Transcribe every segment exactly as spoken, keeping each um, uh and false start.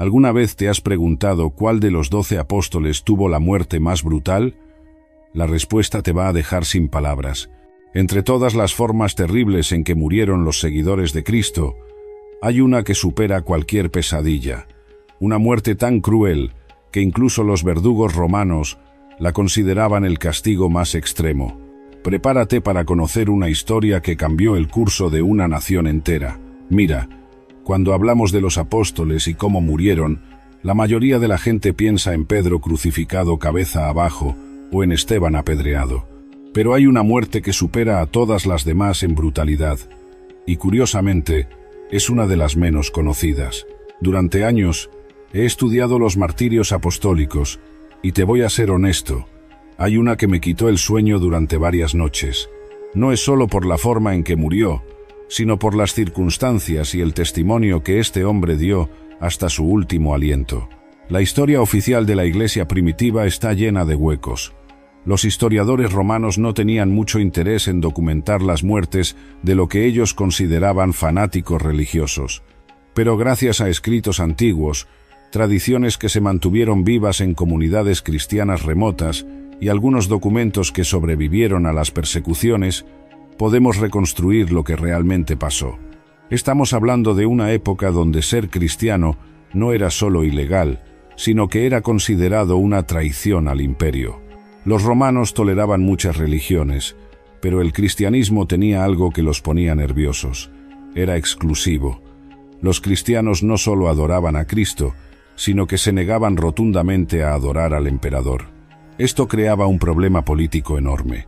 ¿Alguna vez te has preguntado cuál de los doce apóstoles tuvo la muerte más brutal? La respuesta te va a dejar sin palabras. Entre todas las formas terribles en que murieron los seguidores de Cristo, hay una que supera cualquier pesadilla. Una muerte tan cruel que incluso los verdugos romanos la consideraban el castigo más extremo. Prepárate para conocer una historia que cambió el curso de una nación entera. Mira, cuando hablamos de los apóstoles y cómo murieron, la mayoría de la gente piensa en Pedro crucificado cabeza abajo o en Esteban apedreado. Pero hay una muerte que supera a todas las demás en brutalidad, y curiosamente, es una de las menos conocidas. Durante años, he estudiado los martirios apostólicos, y te voy a ser honesto, hay una que me quitó el sueño durante varias noches. No es solo por la forma en que murió, sino por las circunstancias y el testimonio que este hombre dio hasta su último aliento. La historia oficial de la Iglesia primitiva está llena de huecos. Los historiadores romanos no tenían mucho interés en documentar las muertes de lo que ellos consideraban fanáticos religiosos. Pero gracias a escritos antiguos, tradiciones que se mantuvieron vivas en comunidades cristianas remotas y algunos documentos que sobrevivieron a las persecuciones, podemos reconstruir lo que realmente pasó. Estamos hablando de una época donde ser cristiano no era solo ilegal, sino que era considerado una traición al imperio. Los romanos toleraban muchas religiones, pero el cristianismo tenía algo que los ponía nerviosos. Era exclusivo. Los cristianos no solo adoraban a Cristo, sino que se negaban rotundamente a adorar al emperador. Esto creaba un problema político enorme.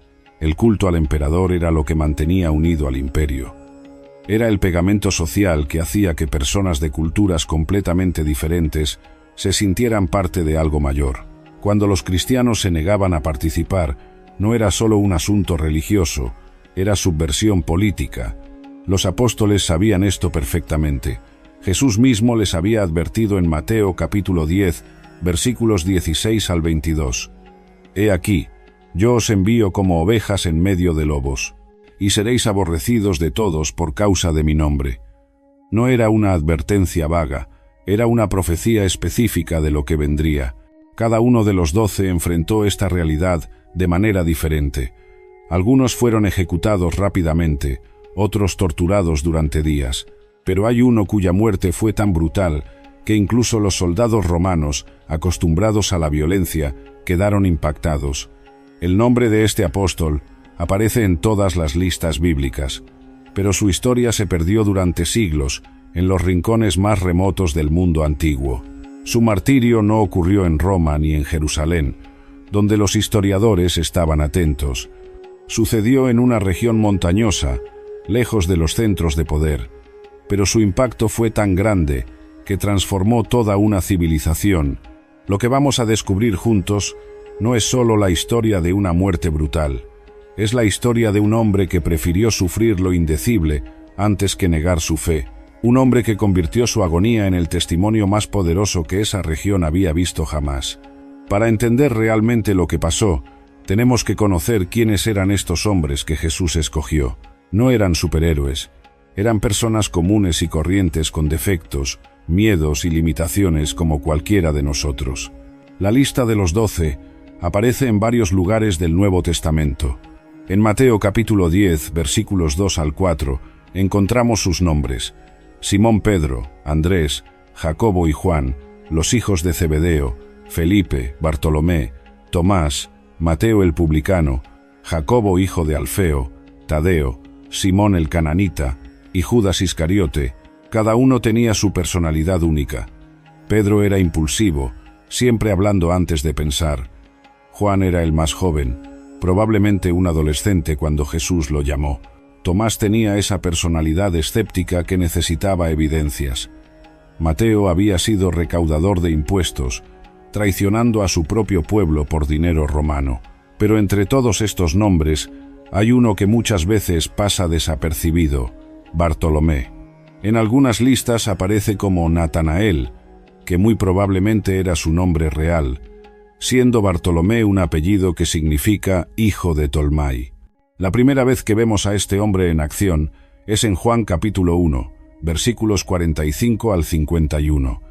El culto al emperador era lo que mantenía unido al imperio. Era el pegamento social que hacía que personas de culturas completamente diferentes se sintieran parte de algo mayor. Cuando los cristianos se negaban a participar, no era solo un asunto religioso, era subversión política. Los apóstoles sabían esto perfectamente. Jesús mismo les había advertido en Mateo capítulo diez, versículos dieciséis al veintidós. He aquí, yo os envío como ovejas en medio de lobos, y seréis aborrecidos de todos por causa de mi nombre. No era una advertencia vaga, era una profecía específica de lo que vendría. Cada uno de los doce enfrentó esta realidad de manera diferente. Algunos fueron ejecutados rápidamente, otros torturados durante días, pero hay uno cuya muerte fue tan brutal que incluso los soldados romanos, acostumbrados a la violencia, quedaron impactados. El nombre de este apóstol aparece en todas las listas bíblicas, pero su historia se perdió durante siglos en los rincones más remotos del mundo antiguo. Su martirio no ocurrió en Roma ni en Jerusalén, donde los historiadores estaban atentos. Sucedió en una región montañosa, lejos de los centros de poder, pero su impacto fue tan grande que transformó toda una civilización. Lo que vamos a descubrir juntos no es solo la historia de una muerte brutal, es la historia de un hombre que prefirió sufrir lo indecible antes que negar su fe. Un hombre que convirtió su agonía en el testimonio más poderoso que esa región había visto jamás. Para entender realmente lo que pasó, tenemos que conocer quiénes eran estos hombres que Jesús escogió. No eran superhéroes, eran personas comunes y corrientes con defectos, miedos y limitaciones como cualquiera de nosotros. La lista de los doce aparece en varios lugares del Nuevo Testamento. En Mateo capítulo diez, versículos dos al cuatro, encontramos sus nombres: Simón Pedro, Andrés, Jacobo y Juan, los hijos de Zebedeo, Felipe, Bartolomé, Tomás, Mateo el publicano, Jacobo hijo de Alfeo, Tadeo, Simón el cananita y Judas Iscariote. Cada uno tenía su personalidad única. Pedro era impulsivo, siempre hablando antes de pensar. Juan era el más joven, probablemente un adolescente cuando Jesús lo llamó. Tomás tenía esa personalidad escéptica que necesitaba evidencias. Mateo había sido recaudador de impuestos, traicionando a su propio pueblo por dinero romano. Pero entre todos estos nombres, hay uno que muchas veces pasa desapercibido: Bartolomé. En algunas listas aparece como Natanael, que muy probablemente era su nombre real, siendo Bartolomé un apellido que significa hijo de Tolmai. La primera vez que vemos a este hombre en acción es en Juan capítulo uno, versículos cuarenta y cinco al cincuenta y uno.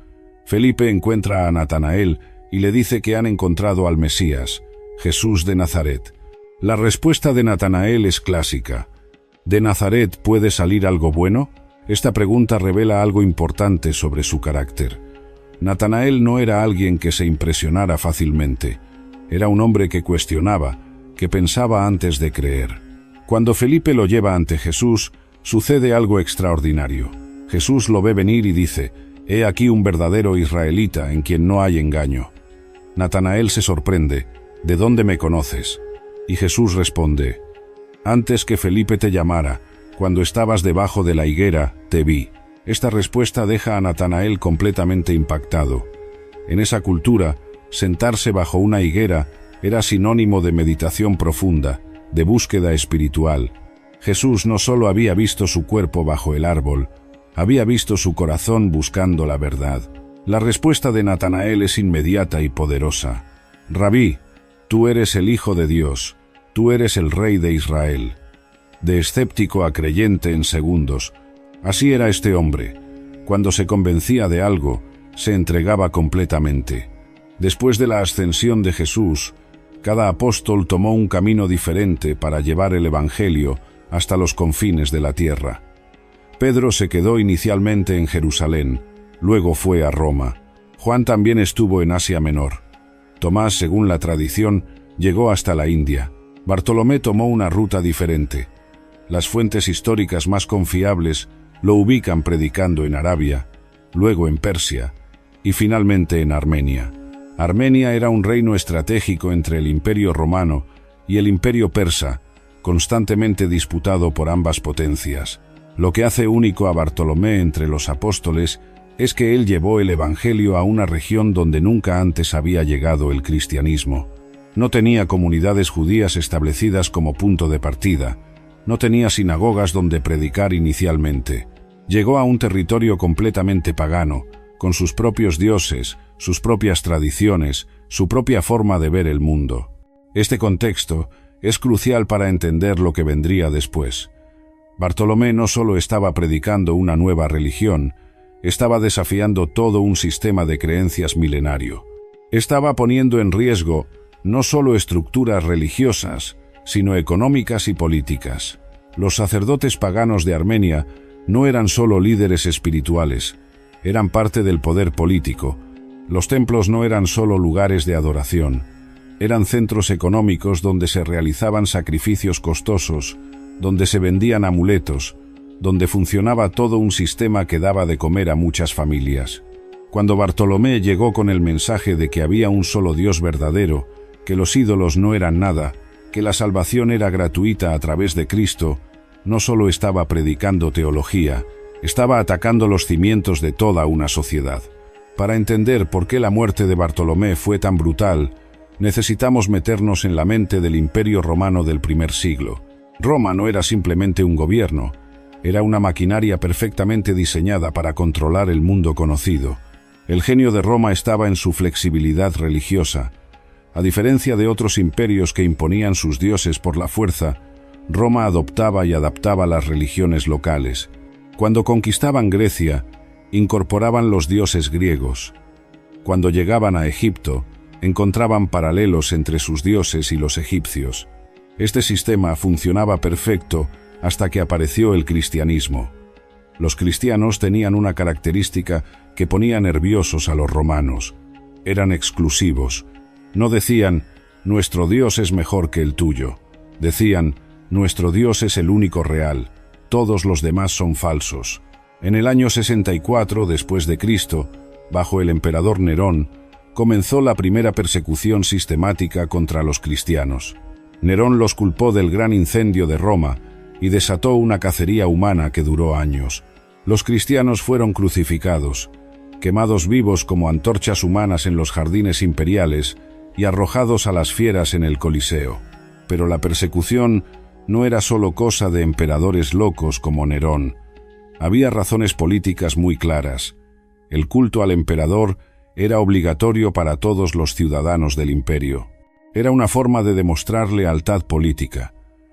Felipe encuentra a Natanael y le dice que han encontrado al Mesías, Jesús de Nazaret. La respuesta de Natanael es clásica. ¿De Nazaret puede salir algo bueno? Esta pregunta revela algo importante sobre su carácter. Natanael no era alguien que se impresionara fácilmente. Era un hombre que cuestionaba, que pensaba antes de creer. Cuando Felipe lo lleva ante Jesús, sucede algo extraordinario. Jesús lo ve venir y dice: «He aquí un verdadero israelita en quien no hay engaño». Natanael se sorprende: «¿De dónde me conoces?». Y Jesús responde: «Antes que Felipe te llamara, cuando estabas debajo de la higuera, te vi». Esta respuesta deja a Natanael completamente impactado. En esa cultura, sentarse bajo una higuera era sinónimo de meditación profunda, de búsqueda espiritual. Jesús no solo había visto su cuerpo bajo el árbol, había visto su corazón buscando la verdad. La respuesta de Natanael es inmediata y poderosa. «Rabí, tú eres el Hijo de Dios, tú eres el Rey de Israel». De escéptico a creyente en segundos. Así era este hombre. Cuando se convencía de algo, se entregaba completamente. Después de la ascensión de Jesús, cada apóstol tomó un camino diferente para llevar el Evangelio hasta los confines de la tierra. Pedro se quedó inicialmente en Jerusalén, luego fue a Roma. Juan también estuvo en Asia Menor. Tomás, según la tradición, llegó hasta la India. Bartolomé tomó una ruta diferente. Las fuentes históricas más confiables lo ubican predicando en Arabia, luego en Persia y finalmente en Armenia. Armenia era un reino estratégico entre el Imperio Romano y el Imperio Persa, constantemente disputado por ambas potencias. Lo que hace único a Bartolomé entre los apóstoles es que él llevó el Evangelio a una región donde nunca antes había llegado el cristianismo. No tenía comunidades judías establecidas como punto de partida. No tenía sinagogas donde predicar inicialmente. Llegó a un territorio completamente pagano, con sus propios dioses, sus propias tradiciones, su propia forma de ver el mundo. Este contexto es crucial para entender lo que vendría después. Bartolomé no solo estaba predicando una nueva religión, estaba desafiando todo un sistema de creencias milenario. Estaba poniendo en riesgo no solo estructuras religiosas, sino económicas y políticas. Los sacerdotes paganos de Armenia no eran solo líderes espirituales, eran parte del poder político. Los templos no eran solo lugares de adoración, eran centros económicos donde se realizaban sacrificios costosos, donde se vendían amuletos, donde funcionaba todo un sistema que daba de comer a muchas familias. Cuando Bartolomé llegó con el mensaje de que había un solo Dios verdadero, que los ídolos no eran nada, que la salvación era gratuita a través de Cristo, no solo estaba predicando teología, estaba atacando los cimientos de toda una sociedad. Para entender por qué la muerte de Bartolomé fue tan brutal, necesitamos meternos en la mente del Imperio Romano del primer siglo. Roma no era simplemente un gobierno, era una maquinaria perfectamente diseñada para controlar el mundo conocido. El genio de Roma estaba en su flexibilidad religiosa. A diferencia de otros imperios que imponían sus dioses por la fuerza, Roma adoptaba y adaptaba las religiones locales. Cuando conquistaban Grecia, incorporaban los dioses griegos. Cuando llegaban a Egipto, encontraban paralelos entre sus dioses y los egipcios. Este sistema funcionaba perfecto hasta que apareció el cristianismo. Los cristianos tenían una característica que ponía nerviosos a los romanos. Eran exclusivos. No decían, nuestro Dios es mejor que el tuyo. Decían, nuestro Dios es el único real. Todos los demás son falsos. En el año sesenta y cuatro después de Cristo, bajo el emperador Nerón, comenzó la primera persecución sistemática contra los cristianos. Nerón los culpó del gran incendio de Roma y desató una cacería humana que duró años. Los cristianos fueron crucificados, quemados vivos como antorchas humanas en los jardines imperiales y arrojados a las fieras en el Coliseo. Pero la persecución no era solo cosa de emperadores locos como Nerón. Había razones políticas muy claras. El culto al emperador era obligatorio para todos los ciudadanos del imperio. Era una forma de demostrar lealtad política.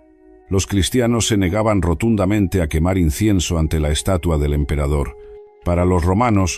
Los cristianos se negaban rotundamente a quemar incienso ante la estatua del emperador. Para los romanos,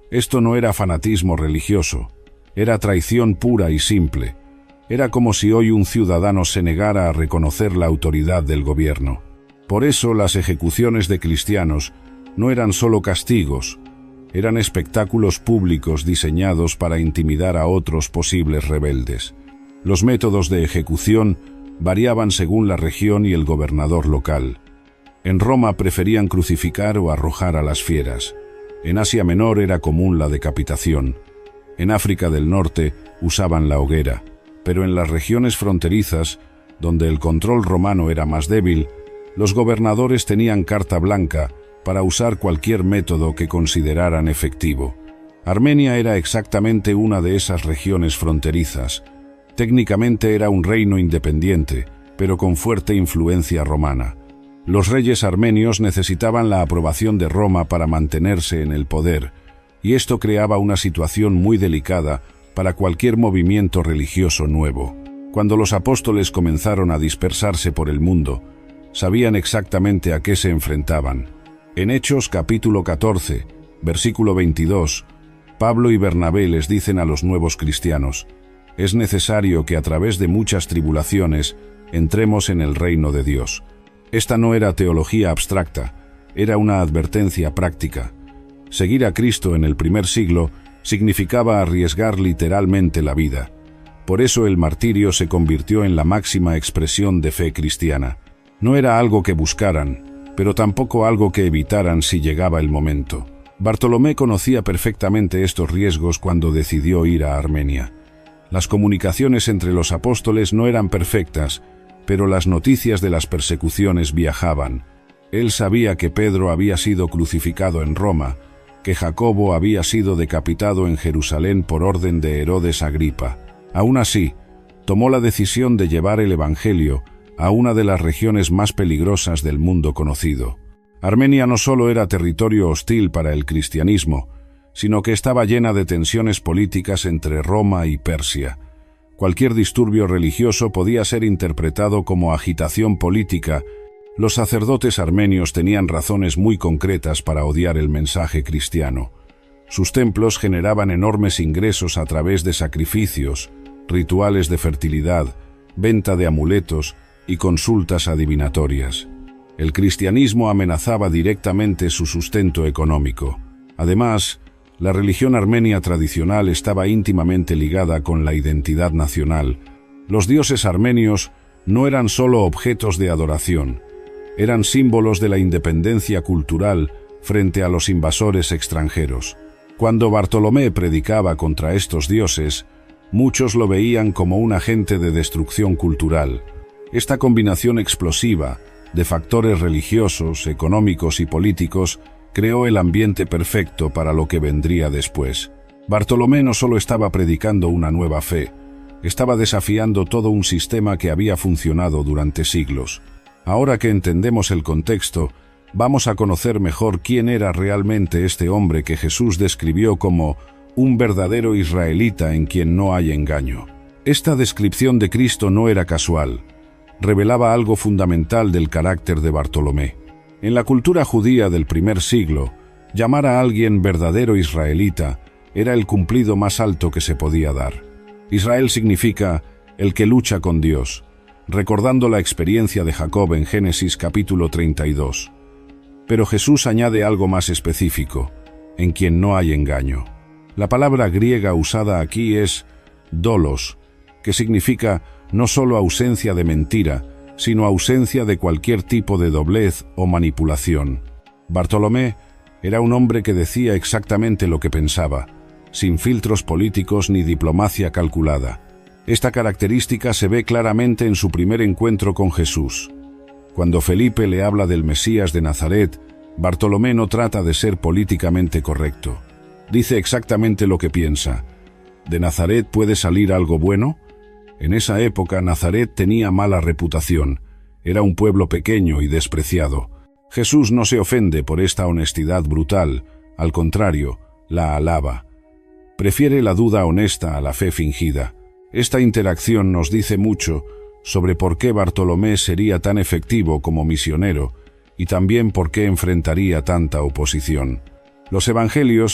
Esto no era fanatismo religioso, era traición pura y simple. Era como si hoy un ciudadano se negara a reconocer la autoridad del gobierno. Por eso las ejecuciones de cristianos no eran solo castigos, eran espectáculos públicos diseñados para intimidar a otros posibles rebeldes. Los métodos de ejecución variaban según la región y el gobernador local. En Roma preferían crucificar o arrojar a las fieras. En Asia Menor era común la decapitación. En África del Norte usaban la hoguera, pero en las regiones fronterizas, donde el control romano era más débil, los gobernadores tenían carta blanca para usar cualquier método que consideraran efectivo. Armenia era exactamente una de esas regiones fronterizas. Técnicamente era un reino independiente, pero con fuerte influencia romana. Los reyes armenios necesitaban la aprobación de Roma para mantenerse en el poder, y esto creaba una situación muy delicada para cualquier movimiento religioso nuevo. Cuando los apóstoles comenzaron a dispersarse por el mundo, sabían exactamente a qué se enfrentaban. En Hechos capítulo catorce, versículo veintidós, Pablo y Bernabé les dicen a los nuevos cristianos: es necesario que a través de muchas tribulaciones entremos en el reino de Dios. Esta no era teología abstracta, era una advertencia práctica. Seguir a Cristo en el primer siglo significaba arriesgar literalmente la vida. Por eso el martirio se convirtió en la máxima expresión de fe cristiana. No era algo que buscaran, pero tampoco algo que evitaran si llegaba el momento. Bartolomé conocía perfectamente estos riesgos cuando decidió ir a Armenia. Las comunicaciones entre los apóstoles no eran perfectas, pero las noticias de las persecuciones viajaban. Él sabía que Pedro había sido crucificado en Roma, que Jacobo había sido decapitado en Jerusalén por orden de Herodes Agripa. Aún así, tomó la decisión de llevar el Evangelio a una de las regiones más peligrosas del mundo conocido. Armenia no solo era territorio hostil para el cristianismo, sino que estaba llena de tensiones políticas entre Roma y Persia. Cualquier disturbio religioso podía ser interpretado como agitación política. Los sacerdotes armenios tenían razones muy concretas para odiar el mensaje cristiano. Sus templos generaban enormes ingresos a través de sacrificios, rituales de fertilidad, venta de amuletos y consultas adivinatorias. El cristianismo amenazaba directamente su sustento económico. Además, la religión armenia tradicional estaba íntimamente ligada con la identidad nacional. Los dioses armenios no eran solo objetos de adoración, eran símbolos de la independencia cultural frente a los invasores extranjeros. Cuando Bartolomé predicaba contra estos dioses, muchos lo veían como un agente de destrucción cultural. Esta combinación explosiva de factores religiosos, económicos y políticos creó el ambiente perfecto para lo que vendría después. Bartolomé no solo estaba predicando una nueva fe, estaba desafiando todo un sistema que había funcionado durante siglos. Ahora que entendemos el contexto, vamos a conocer mejor quién era realmente este hombre que Jesús describió como un verdadero israelita en quien no hay engaño. Esta descripción de Cristo no era casual, revelaba algo fundamental del carácter de Bartolomé. En la cultura judía del primer siglo, llamar a alguien verdadero israelita era el cumplido más alto que se podía dar. Israel significa el que lucha con Dios, recordando la experiencia de Jacob en Génesis capítulo treinta y dos. Pero Jesús añade algo más específico, en quien no hay engaño. La palabra griega usada aquí es dolos, que significa no solo ausencia de mentira, sino ausencia de cualquier tipo de doblez o manipulación. Bartolomé era un hombre que decía exactamente lo que pensaba, sin filtros políticos ni diplomacia calculada. Esta característica se ve claramente en su primer encuentro con Jesús. Cuando Felipe le habla del Mesías de Nazaret, Bartolomé no trata de ser políticamente correcto. Dice exactamente lo que piensa. ¿De Nazaret puede salir algo bueno? En esa época Nazaret tenía mala reputación, era un pueblo pequeño y despreciado. Jesús no se ofende por esta honestidad brutal, al contrario, la alaba. Prefiere la duda honesta a la fe fingida. Esta interacción nos dice mucho sobre por qué Bartolomé sería tan efectivo como misionero y también por qué enfrentaría tanta oposición. Los evangelios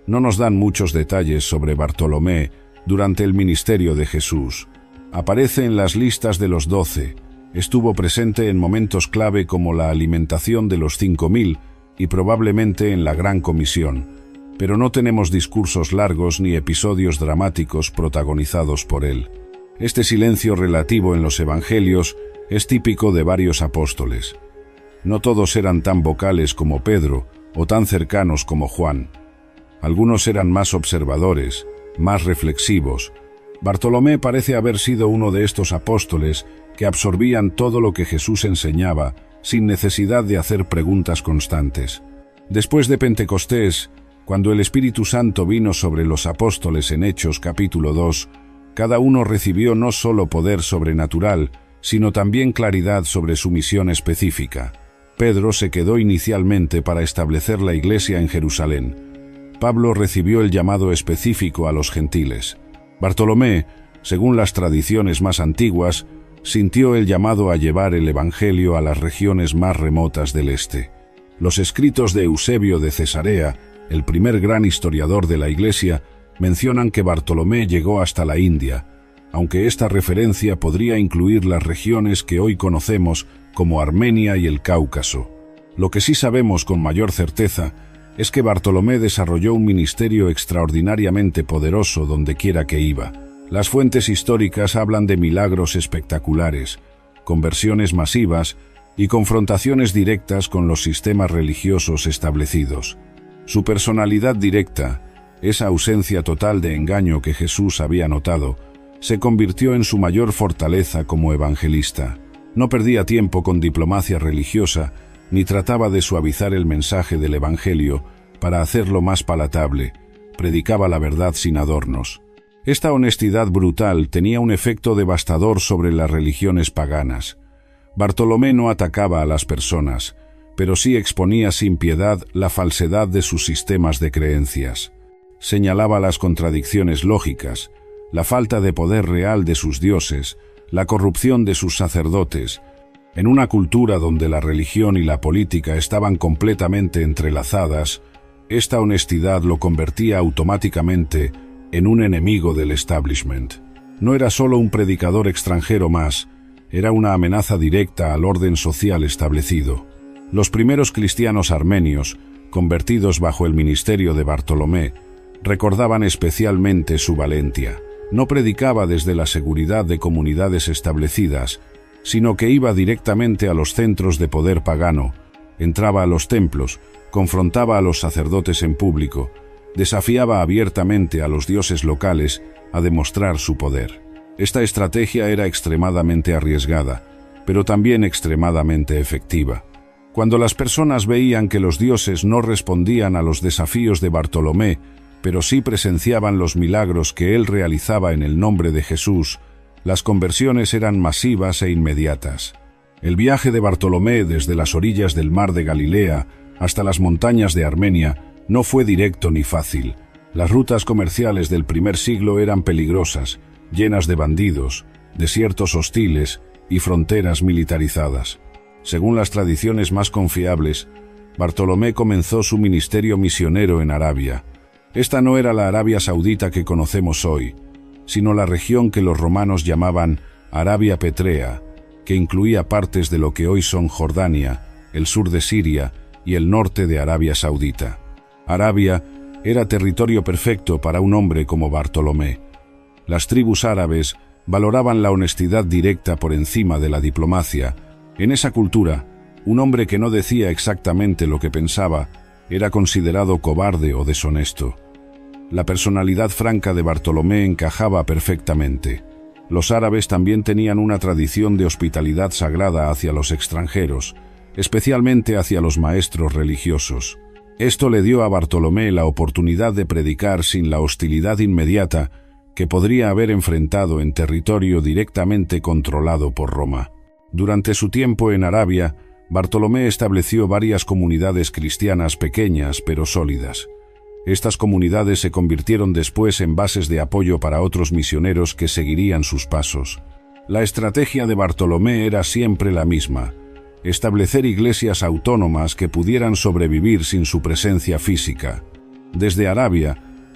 No nos dan muchos detalles sobre Bartolomé durante el ministerio de Jesús. Aparece en las listas de los doce, estuvo presente en momentos clave como la alimentación de los cinco mil y probablemente en la Gran Comisión, pero no tenemos discursos largos ni episodios dramáticos protagonizados por él. Este silencio relativo en los evangelios es típico de varios apóstoles. No todos eran tan vocales como Pedro o tan cercanos como Juan. Algunos eran más observadores, más reflexivos. Bartolomé parece haber sido uno de estos apóstoles que absorbían todo lo que Jesús enseñaba sin necesidad de hacer preguntas constantes. Después de Pentecostés, cuando el Espíritu Santo vino sobre los apóstoles en Hechos capítulo dos, cada uno recibió no solo poder sobrenatural, sino también claridad sobre su misión específica. Pedro se quedó inicialmente para establecer la iglesia en Jerusalén. Pablo recibió el llamado específico a los gentiles. Bartolomé, según las tradiciones más antiguas, sintió el llamado a llevar el evangelio a las regiones más remotas del este. Los escritos de Eusebio de Cesarea, el primer gran historiador de la Iglesia, mencionan que Bartolomé llegó hasta la India, aunque esta referencia podría incluir las regiones que hoy conocemos como Armenia y el Cáucaso. Lo que sí sabemos con mayor certeza es que Bartolomé desarrolló un ministerio extraordinariamente poderoso donde quiera que iba. Las fuentes históricas hablan de milagros espectaculares, conversiones masivas y confrontaciones directas con los sistemas religiosos establecidos. Su personalidad directa, esa ausencia total de engaño que Jesús había notado, se convirtió en su mayor fortaleza como evangelista. No perdía tiempo con diplomacia religiosa, ni trataba de suavizar el mensaje del Evangelio para hacerlo más palatable. Predicaba la verdad sin adornos. Esta honestidad brutal tenía un efecto devastador sobre las religiones paganas. Bartolomé no atacaba a las personas, pero sí exponía sin piedad la falsedad de sus sistemas de creencias. Señalaba las contradicciones lógicas, la falta de poder real de sus dioses, la corrupción de sus sacerdotes. En una cultura donde la religión y la política estaban completamente entrelazadas, esta honestidad lo convertía automáticamente en un enemigo del establishment. No era solo un predicador extranjero más, era una amenaza directa al orden social establecido. Los primeros cristianos armenios, convertidos bajo el ministerio de Bartolomé, recordaban especialmente su valentía. No predicaba desde la seguridad de comunidades establecidas, sino que iba directamente a los centros de poder pagano, entraba a los templos, confrontaba a los sacerdotes en público, desafiaba abiertamente a los dioses locales a demostrar su poder. Esta estrategia era extremadamente arriesgada, pero también extremadamente efectiva. Cuando las personas veían que los dioses no respondían a los desafíos de Bartolomé, pero sí presenciaban los milagros que él realizaba en el nombre de Jesús, las conversiones eran masivas e inmediatas. El viaje de Bartolomé desde las orillas del mar de Galilea hasta las montañas de Armenia no fue directo ni fácil. Las rutas comerciales del primer siglo eran peligrosas, llenas de bandidos, desiertos hostiles y fronteras militarizadas. Según las tradiciones más confiables, Bartolomé comenzó su ministerio misionero en Arabia. Esta no era la Arabia Saudita que conocemos hoy, sino la región que los romanos llamaban Arabia Petrea, que incluía partes de lo que hoy son Jordania, el sur de Siria y el norte de Arabia Saudita. Arabia era territorio perfecto para un hombre como Bartolomé. Las tribus árabes valoraban la honestidad directa por encima de la diplomacia. En esa cultura, un hombre que no decía exactamente lo que pensaba era considerado cobarde o deshonesto. La personalidad franca de Bartolomé encajaba perfectamente. Los árabes también tenían una tradición de hospitalidad sagrada hacia los extranjeros, especialmente hacia los maestros religiosos. Esto le dio a Bartolomé la oportunidad de predicar sin la hostilidad inmediata que podría haber enfrentado en territorio directamente controlado por Roma. Durante su tiempo en Arabia, Bartolomé estableció varias comunidades cristianas pequeñas pero sólidas. Estas comunidades se convirtieron después en bases de apoyo para otros misioneros que seguirían sus pasos. La estrategia de Bartolomé era siempre la misma: establecer iglesias autónomas que pudieran sobrevivir sin su presencia física. Desde Arabia,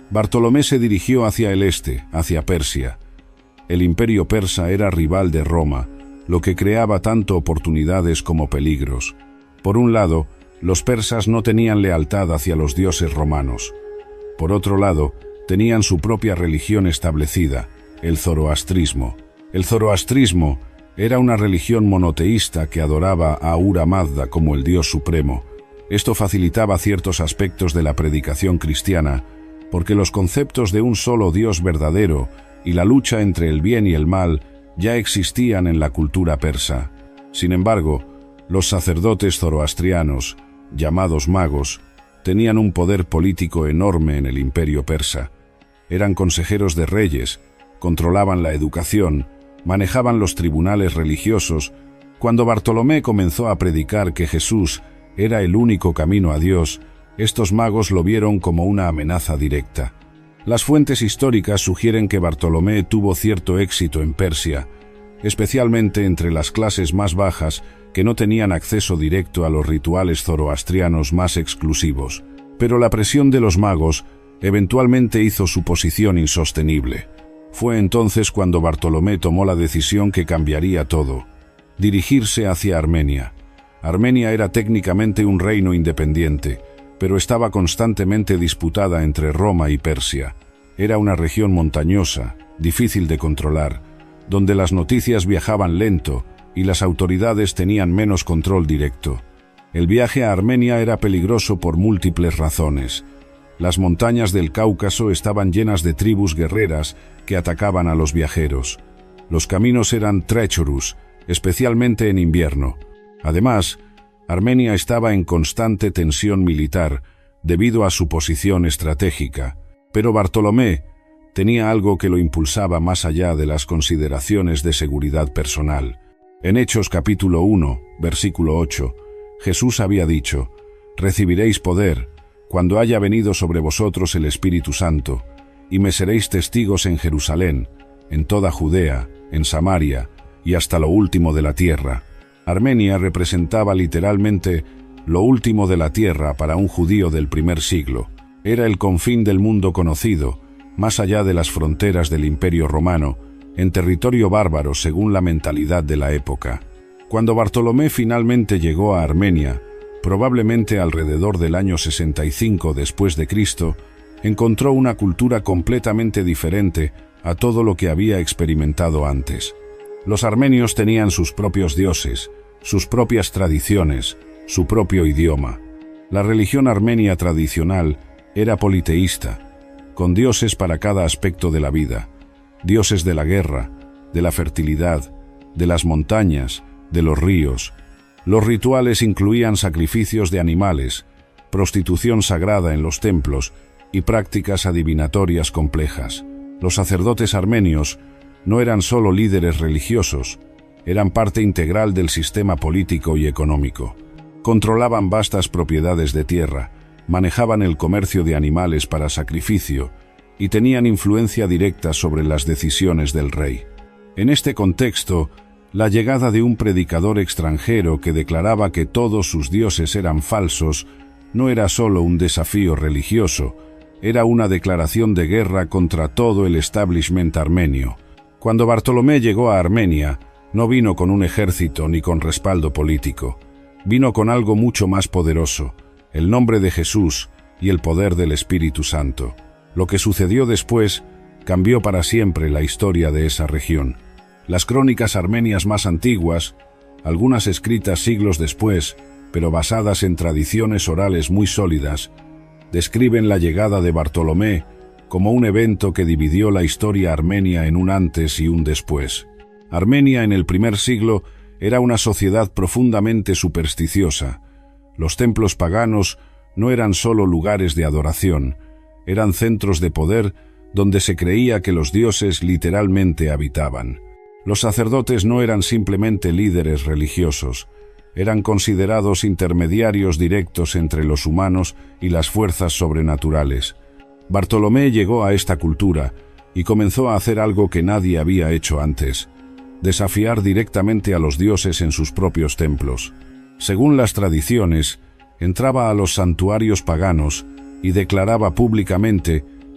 Bartolomé se dirigió hacia el este, hacia Persia. El imperio persa era rival de Roma, lo que creaba tanto oportunidades como peligros. Por un lado, los persas no tenían lealtad hacia los dioses romanos. Por otro lado, tenían su propia religión establecida, el zoroastrismo. El zoroastrismo era una religión monoteísta que adoraba a Ahura Mazda como el dios supremo. Esto facilitaba ciertos aspectos de la predicación cristiana, porque los conceptos de un solo Dios verdadero y la lucha entre el bien y el mal ya existían en la cultura persa. Sin embargo, los sacerdotes zoroastrianos, llamados magos, tenían un poder político enorme en el imperio persa. Eran consejeros de reyes, controlaban la educación, manejaban los tribunales religiosos. Cuando Bartolomé comenzó a predicar que Jesús era el único camino a Dios, estos magos lo vieron como una amenaza directa. Las fuentes históricas sugieren que Bartolomé tuvo cierto éxito en Persia, especialmente entre las clases más bajas que no tenían acceso directo a los rituales zoroastrianos más exclusivos. Pero la presión de los magos eventualmente hizo su posición insostenible. Fue entonces cuando Bartolomé tomó la decisión que cambiaría todo: dirigirse hacia Armenia. Armenia era técnicamente un reino independiente, pero estaba constantemente disputada entre Roma y Persia. Era una región montañosa, difícil de controlar, donde las noticias viajaban lento y las autoridades tenían menos control directo. El viaje a Armenia era peligroso por múltiples razones. Las montañas del Cáucaso estaban llenas de tribus guerreras que atacaban a los viajeros. Los caminos eran treacherous, especialmente en invierno. Además, Armenia estaba en constante tensión militar debido a su posición estratégica. Pero Bartolomé tenía algo que lo impulsaba más allá de las consideraciones de seguridad personal. En Hechos capítulo uno, versículo ocho, Jesús había dicho: «Recibiréis poder cuando haya venido sobre vosotros el Espíritu Santo, y me seréis testigos en Jerusalén, en toda Judea, en Samaria y hasta lo último de la tierra». Armenia representaba literalmente lo último de la tierra para un judío del primer siglo. Era el confín del mundo conocido, más allá de las fronteras del Imperio Romano, en territorio bárbaro según la mentalidad de la época. Cuando Bartolomé finalmente llegó a Armenia, probablemente alrededor del año sesenta y cinco después de Cristo, encontró una cultura completamente diferente a todo lo que había experimentado antes. Los armenios tenían sus propios dioses, sus propias tradiciones, su propio idioma. La religión armenia tradicional era politeísta, con dioses para cada aspecto de la vida: dioses de la guerra, de la fertilidad, de las montañas, de los ríos. Los rituales incluían sacrificios de animales, prostitución sagrada en los templos y prácticas adivinatorias complejas. Los sacerdotes armenios no eran solo líderes religiosos, eran parte integral del sistema político y económico. Controlaban vastas propiedades de tierra, manejaban el comercio de animales para sacrificio y tenían influencia directa sobre las decisiones del rey. En este contexto, la llegada de un predicador extranjero que declaraba que todos sus dioses eran falsos no era solo un desafío religioso, era una declaración de guerra contra todo el establishment armenio. Cuando Bartolomé llegó a Armenia, no vino con un ejército ni con respaldo político. Vino con algo mucho más poderoso: el nombre de Jesús y el poder del Espíritu Santo. Lo que sucedió después cambió para siempre la historia de esa región. Las crónicas armenias más antiguas, algunas escritas siglos después, pero basadas en tradiciones orales muy sólidas, describen la llegada de Bartolomé como un evento que dividió la historia armenia en un antes y un después. Armenia en el primer siglo era una sociedad profundamente supersticiosa. Los templos paganos no eran solo lugares de adoración, eran centros de poder donde se creía que los dioses literalmente habitaban. Los sacerdotes no eran simplemente líderes religiosos, eran considerados intermediarios directos entre los humanos y las fuerzas sobrenaturales. Bartolomé llegó a esta cultura y comenzó a hacer algo que nadie había hecho antes: desafiar directamente a los dioses en sus propios templos. Según las tradiciones, entraba a los santuarios paganos y declaraba públicamente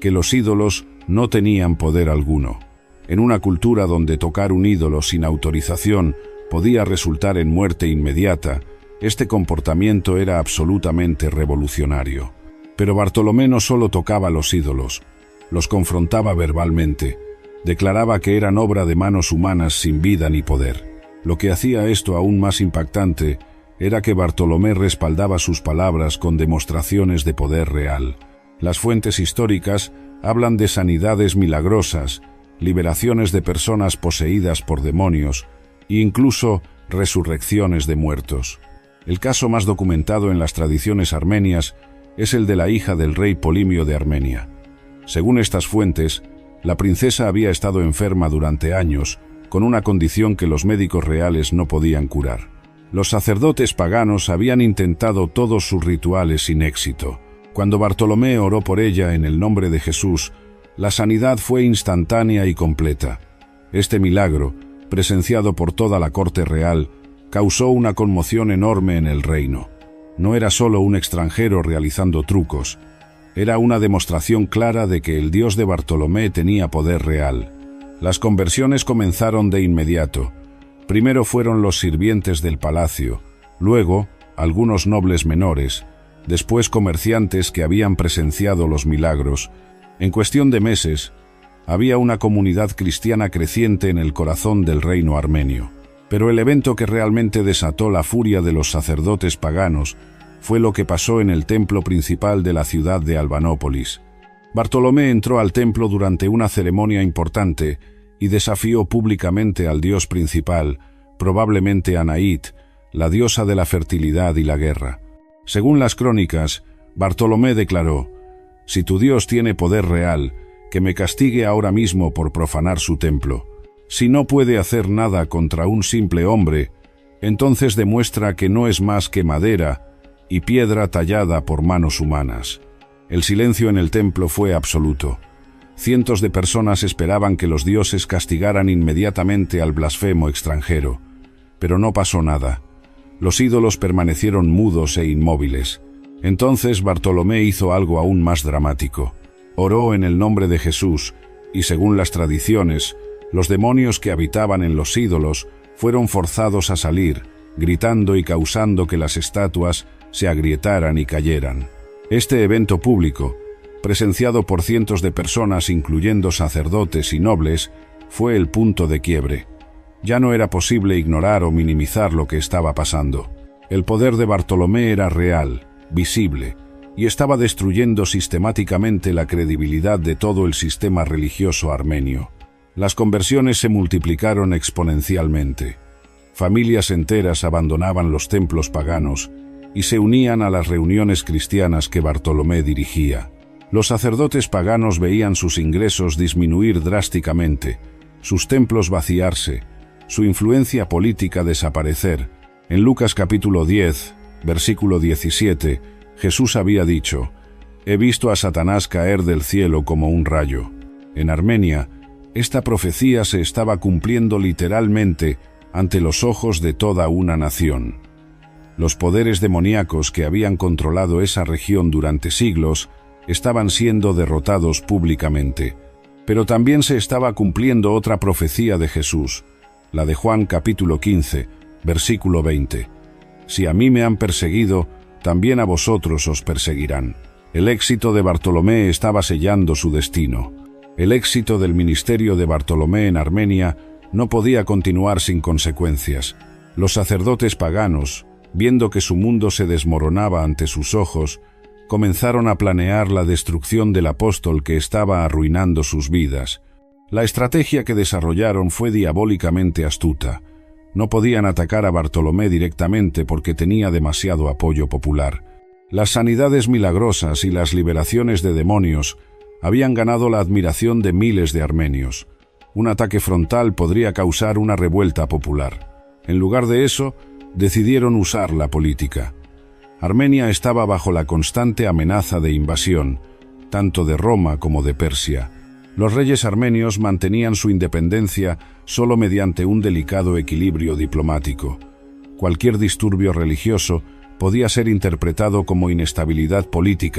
que los ídolos no tenían poder alguno. En una cultura donde tocar un ídolo sin autorización podía resultar en muerte inmediata, este comportamiento era absolutamente revolucionario. Pero Bartolomé no solo tocaba los ídolos, los confrontaba verbalmente, declaraba que eran obra de manos humanas sin vida ni poder. Lo que hacía esto aún más impactante era que Bartolomé respaldaba sus palabras con demostraciones de poder real. Las fuentes históricas hablan de sanidades milagrosas, liberaciones de personas poseídas por demonios e incluso resurrecciones de muertos. El caso más documentado en las tradiciones armenias es el de la hija del rey Polimio de Armenia. Según estas fuentes, la princesa había estado enferma durante años, con una condición que los médicos reales no podían curar. Los sacerdotes paganos habían intentado todos sus rituales sin éxito. Cuando Bartolomé oró por ella en el nombre de Jesús, la sanidad fue instantánea y completa. Este milagro, presenciado por toda la corte real, causó una conmoción enorme en el reino. No era solo un extranjero realizando trucos, era una demostración clara de que el Dios de Bartolomé tenía poder real. Las conversiones comenzaron de inmediato. Primero fueron los sirvientes del palacio, luego algunos nobles menores, después comerciantes que habían presenciado los milagros. En cuestión de meses, había una comunidad cristiana creciente en el corazón del reino armenio. Pero el evento que realmente desató la furia de los sacerdotes paganos fue lo que pasó en el templo principal de la ciudad de Albanópolis. Bartolomé entró al templo durante una ceremonia importante y desafió públicamente al dios principal, probablemente Anaít, la diosa de la fertilidad y la guerra. Según las crónicas, Bartolomé declaró: «Si tu Dios tiene poder real, que me castigue ahora mismo por profanar su templo. Si no puede hacer nada contra un simple hombre, entonces demuestra que no es más que madera y piedra tallada por manos humanas». El silencio en el templo fue absoluto. Cientos de personas esperaban que los dioses castigaran inmediatamente al blasfemo extranjero, pero no pasó nada. Los ídolos permanecieron mudos e inmóviles. Entonces Bartolomé hizo algo aún más dramático. Oró en el nombre de Jesús, y según las tradiciones, los demonios que habitaban en los ídolos fueron forzados a salir, gritando y causando que las estatuas se agrietaran y cayeran. Este evento público, presenciado por cientos de personas incluyendo sacerdotes y nobles, fue el punto de quiebre. Ya no era posible ignorar o minimizar lo que estaba pasando. El poder de Bartolomé era real, visible, y estaba destruyendo sistemáticamente la credibilidad de todo el sistema religioso armenio. Las conversiones se multiplicaron exponencialmente. Familias enteras abandonaban los templos paganos y se unían a las reuniones cristianas que Bartolomé dirigía. Los sacerdotes paganos veían sus ingresos disminuir drásticamente, sus templos vaciarse, su influencia política desaparecer. En Lucas capítulo diez, versículo diecisiete, Jesús había dicho: «He visto a Satanás caer del cielo como un rayo». En Armenia, esta profecía se estaba cumpliendo literalmente ante los ojos de toda una nación. Los poderes demoníacos que habían controlado esa región durante siglos estaban siendo derrotados públicamente. Pero también se estaba cumpliendo otra profecía de Jesús, la de Juan capítulo quince, versículo veinte. «Si a mí me han perseguido, también a vosotros os perseguirán». El éxito de Bartolomé estaba sellando su destino. El éxito del ministerio de Bartolomé en Armenia no podía continuar sin consecuencias. Los sacerdotes paganos, viendo que su mundo se desmoronaba ante sus ojos, comenzaron a planear la destrucción del apóstol que estaba arruinando sus vidas. La estrategia que desarrollaron fue diabólicamente astuta. No podían atacar a Bartolomé directamente porque tenía demasiado apoyo popular. Las sanidades milagrosas y las liberaciones de demonios habían ganado la admiración de miles de armenios. Un ataque frontal podría causar una revuelta popular. En lugar de eso, decidieron usar la política. Armenia estaba bajo la constante amenaza de invasión, tanto de Roma como de Persia. Los reyes armenios mantenían su independencia solo mediante un delicado equilibrio diplomático. Cualquier disturbio religioso podía ser interpretado como inestabilidad política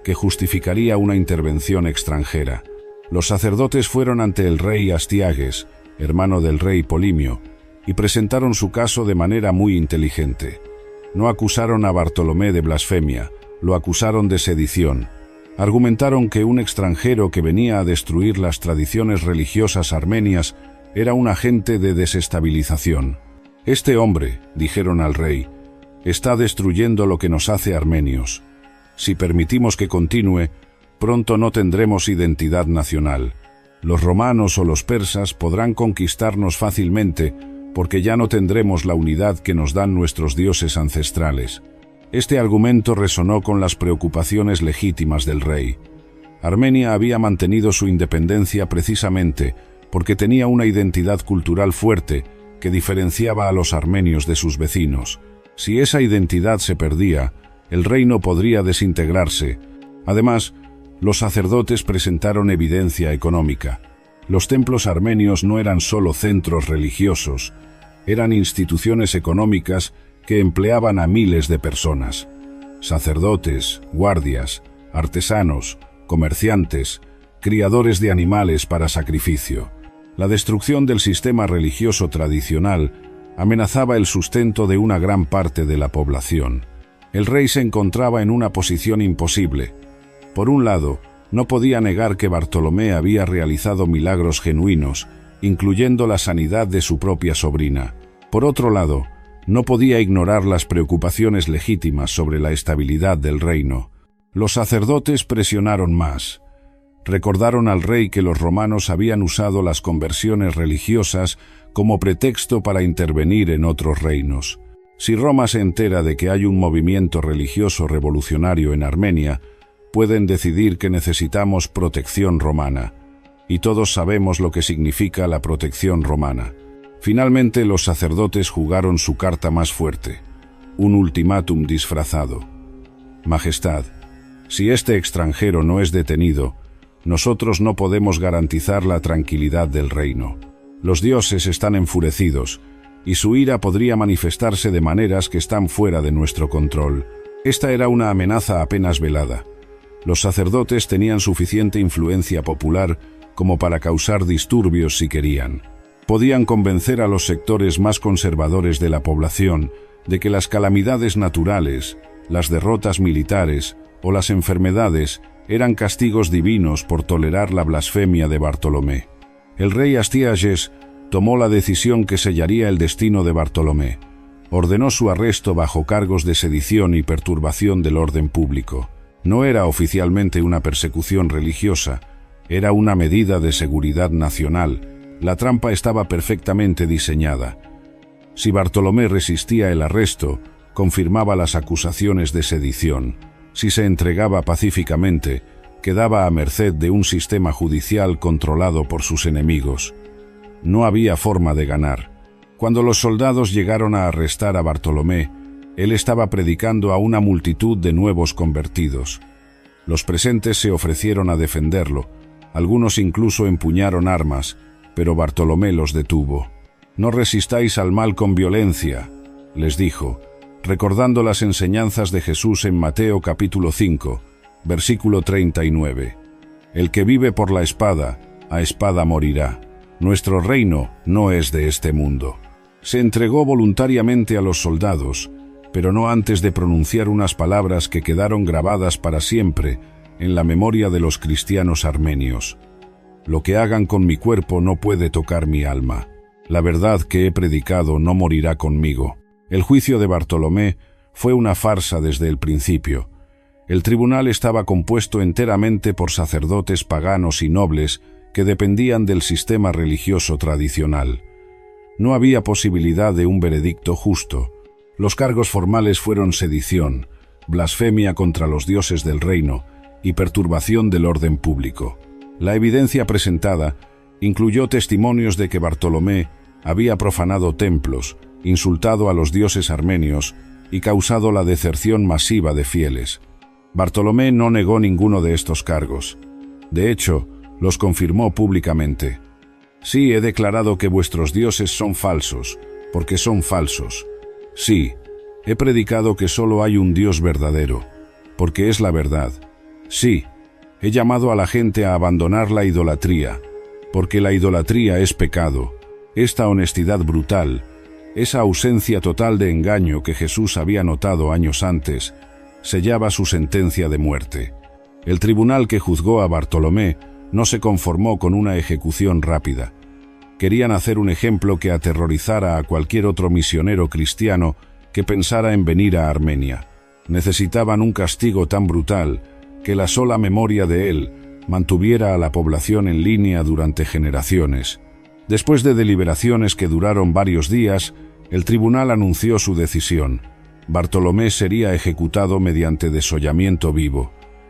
que justificaría una intervención extranjera. Los sacerdotes fueron ante el rey Astiages, hermano del rey Polimio, y presentaron su caso de manera muy inteligente. No acusaron a Bartolomé de blasfemia, lo acusaron de sedición. Argumentaron que un extranjero que venía a destruir las tradiciones religiosas armenias era un agente de desestabilización. Este hombre, dijeron al rey, está destruyendo lo que nos hace armenios. Si permitimos que continúe, pronto no tendremos identidad nacional. Los romanos o los persas podrán conquistarnos fácilmente porque ya no tendremos la unidad que nos dan nuestros dioses ancestrales. Este argumento resonó con las preocupaciones legítimas del rey. Armenia había mantenido su independencia precisamente porque tenía una identidad cultural fuerte que diferenciaba a los armenios de sus vecinos. Si esa identidad se perdía, el reino podría desintegrarse. Además, los sacerdotes presentaron evidencia económica. Los templos armenios no eran solo centros religiosos, eran instituciones económicas que empleaban a miles de personas. Sacerdotes, guardias, artesanos, comerciantes, criadores de animales para sacrificio. La destrucción del sistema religioso tradicional amenazaba el sustento de una gran parte de la población. El rey se encontraba en una posición imposible. Por un lado, no podía negar que Bartolomé había realizado milagros genuinos, incluyendo la sanidad de su propia sobrina. Por otro lado, no podía ignorar las preocupaciones legítimas sobre la estabilidad del reino. Los sacerdotes presionaron más. Recordaron al rey que los romanos habían usado las conversiones religiosas como pretexto para intervenir en otros reinos. Si Roma se entera de que hay un movimiento religioso revolucionario en Armenia, pueden decidir que necesitamos protección romana. Y todos sabemos lo que significa la protección romana. Finalmente, los sacerdotes jugaron su carta más fuerte, un ultimátum disfrazado. Majestad, si este extranjero no es detenido, nosotros no podemos garantizar la tranquilidad del reino. Los dioses están enfurecidos, y su ira podría manifestarse de maneras que están fuera de nuestro control. Esta era una amenaza apenas velada. Los sacerdotes tenían suficiente influencia popular como para causar disturbios si querían. Podían convencer a los sectores más conservadores de la población de que las calamidades naturales, las derrotas militares o las enfermedades eran castigos divinos por tolerar la blasfemia de Bartolomé. El rey Astiages tomó la decisión que sellaría el destino de Bartolomé. Ordenó su arresto bajo cargos de sedición y perturbación del orden público. No era oficialmente una persecución religiosa, era una medida de seguridad nacional. La trampa estaba perfectamente diseñada. Si Bartolomé resistía el arresto, confirmaba las acusaciones de sedición. Si se entregaba pacíficamente, quedaba a merced de un sistema judicial controlado por sus enemigos. No había forma de ganar. Cuando los soldados llegaron a arrestar a Bartolomé, él estaba predicando a una multitud de nuevos convertidos. Los presentes se ofrecieron a defenderlo. Algunos incluso empuñaron armas, pero Bartolomé los detuvo. «No resistáis al mal con violencia», les dijo, recordando las enseñanzas de Jesús en Mateo capítulo cinco, versículo treinta y nueve. «El que vive por la espada, a espada morirá. Nuestro reino no es de este mundo». Se entregó voluntariamente a los soldados, pero no antes de pronunciar unas palabras que quedaron grabadas para siempre en la memoria de los cristianos armenios. «Lo que hagan con mi cuerpo no puede tocar mi alma. La verdad que he predicado no morirá conmigo». El juicio de Bartolomé fue una farsa desde el principio. El tribunal estaba compuesto enteramente por sacerdotes paganos y nobles que dependían del sistema religioso tradicional. No había posibilidad de un veredicto justo. Los cargos formales fueron sedición, blasfemia contra los dioses del reino y perturbación del orden público. La evidencia presentada incluyó testimonios de que Bartolomé había profanado templos, insultado a los dioses armenios y causado la deserción masiva de fieles. Bartolomé no negó ninguno de estos cargos. De hecho, los confirmó públicamente. «Sí, he declarado que vuestros dioses son falsos, porque son falsos. Sí, he predicado que solo hay un Dios verdadero, porque es la verdad. Sí, he llamado a la gente a abandonar la idolatría, porque la idolatría es pecado. Esta honestidad brutal, esa ausencia total de engaño que Jesús había notado años antes, sellaba su sentencia de muerte. El tribunal que juzgó a Bartolomé no se conformó con una ejecución rápida. Querían hacer un ejemplo que aterrorizara a cualquier otro misionero cristiano que pensara en venir a Armenia. Necesitaban un castigo tan brutal que la sola memoria de él mantuviera a la población en línea durante generaciones. Después de deliberaciones que duraron varios días, el tribunal anunció su decisión. Bartolomé sería ejecutado mediante desollamiento vivo.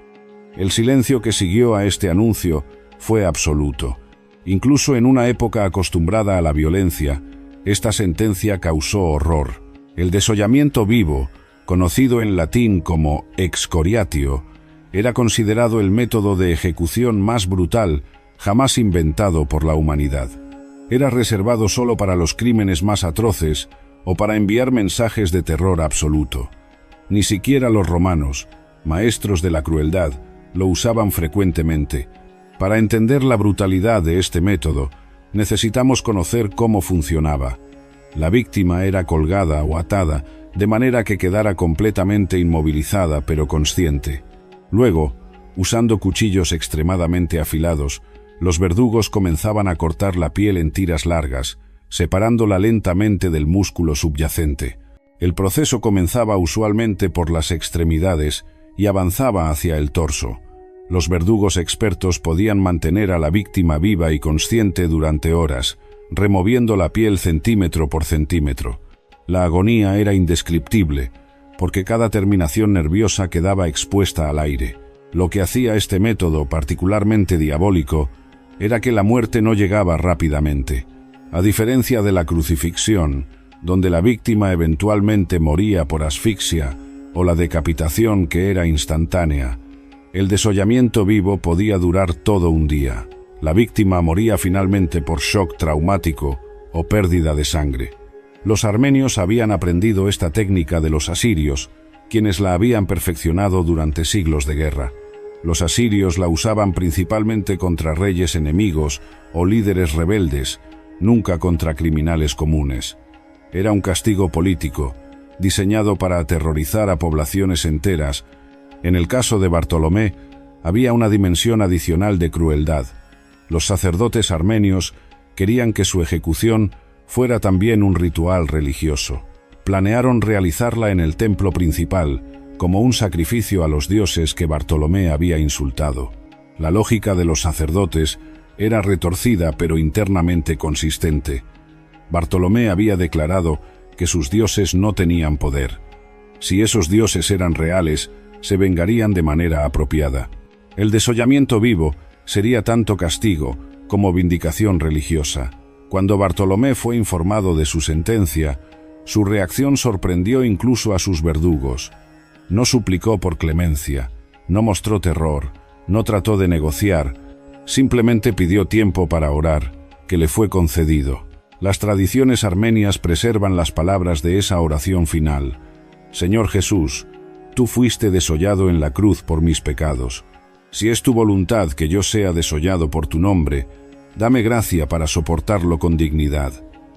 El silencio que siguió a este anuncio fue absoluto. Incluso en una época acostumbrada a la violencia, esta sentencia causó horror. El desollamiento vivo, conocido en latín como excoriatio, era considerado el método de ejecución más brutal jamás inventado por la humanidad. Era reservado solo para los crímenes más atroces o para enviar mensajes de terror absoluto. Ni siquiera los romanos, maestros de la crueldad, lo usaban frecuentemente. Para entender la brutalidad de este método, necesitamos conocer cómo funcionaba. La víctima era colgada o atada de manera que quedara completamente inmovilizada pero consciente. Luego, usando cuchillos extremadamente afilados, los verdugos comenzaban a cortar la piel en tiras largas, separándola lentamente del músculo subyacente. El proceso comenzaba usualmente por las extremidades y avanzaba hacia el torso. Los verdugos expertos podían mantener a la víctima viva y consciente durante horas, removiendo la piel centímetro por centímetro. La agonía era indescriptible, porque cada terminación nerviosa quedaba expuesta al aire. Lo que hacía este método particularmente diabólico era que la muerte no llegaba rápidamente. A diferencia de la crucifixión, donde la víctima eventualmente moría por asfixia, o la decapitación que era instantánea, el desollamiento vivo podía durar todo un día. La víctima moría finalmente por shock traumático o pérdida de sangre. Los armenios habían aprendido esta técnica de los asirios, quienes la habían perfeccionado durante siglos de guerra. Los asirios la usaban principalmente contra reyes enemigos o líderes rebeldes, nunca contra criminales comunes. Era un castigo político, diseñado para aterrorizar a poblaciones enteras. En el caso de Bartolomé, había una dimensión adicional de crueldad. Los sacerdotes armenios querían que su ejecución fuera también un ritual religioso. Planearon realizarla en el templo principal, como un sacrificio a los dioses que Bartolomé había insultado. La lógica de los sacerdotes era retorcida pero internamente consistente. Bartolomé había declarado que sus dioses no tenían poder. Si esos dioses eran reales, se vengarían de manera apropiada. El desollamiento vivo sería tanto castigo como vindicación religiosa. Cuando Bartolomé fue informado de su sentencia, su reacción sorprendió incluso a sus verdugos. No suplicó por clemencia, no mostró terror, no trató de negociar, simplemente pidió tiempo para orar, que le fue concedido. Las tradiciones armenias preservan las palabras de esa oración final. Señor Jesús, tú fuiste desollado en la cruz por mis pecados. Si es tu voluntad que yo sea desollado por tu nombre, dame gracia para soportarlo con dignidad.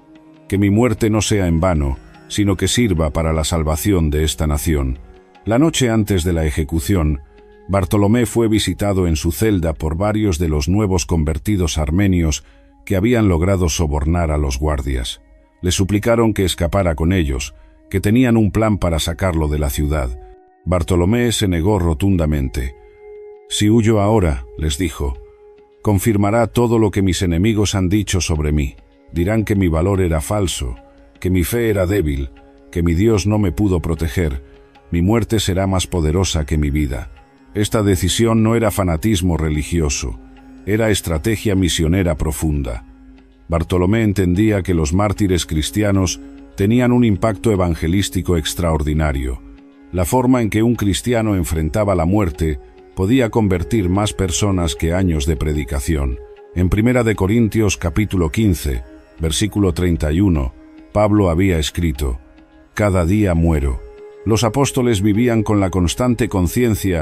Que mi muerte no sea en vano, sino que sirva para la salvación de esta nación. La noche antes de la ejecución, Bartolomé fue visitado en su celda por varios de los nuevos convertidos armenios que habían logrado sobornar a los guardias. Le suplicaron que escapara con ellos, que tenían un plan para sacarlo de la ciudad. Bartolomé se negó rotundamente. «Si huyo ahora», les dijo, «confirmará todo lo que mis enemigos han dicho sobre mí. Dirán que mi valor era falso, que mi fe era débil, que mi Dios no me pudo proteger. Mi muerte será más poderosa que mi vida». Esta decisión no era fanatismo religioso, era estrategia misionera profunda. Bartolomé entendía que los mártires cristianos tenían un impacto evangelístico extraordinario. La forma en que un cristiano enfrentaba la muerte podía convertir más personas que años de predicación. En Primera de Corintios capítulo quince, versículo treinta y uno, Pablo había escrito: «Cada día muero». Los apóstoles vivían con la constante conciencia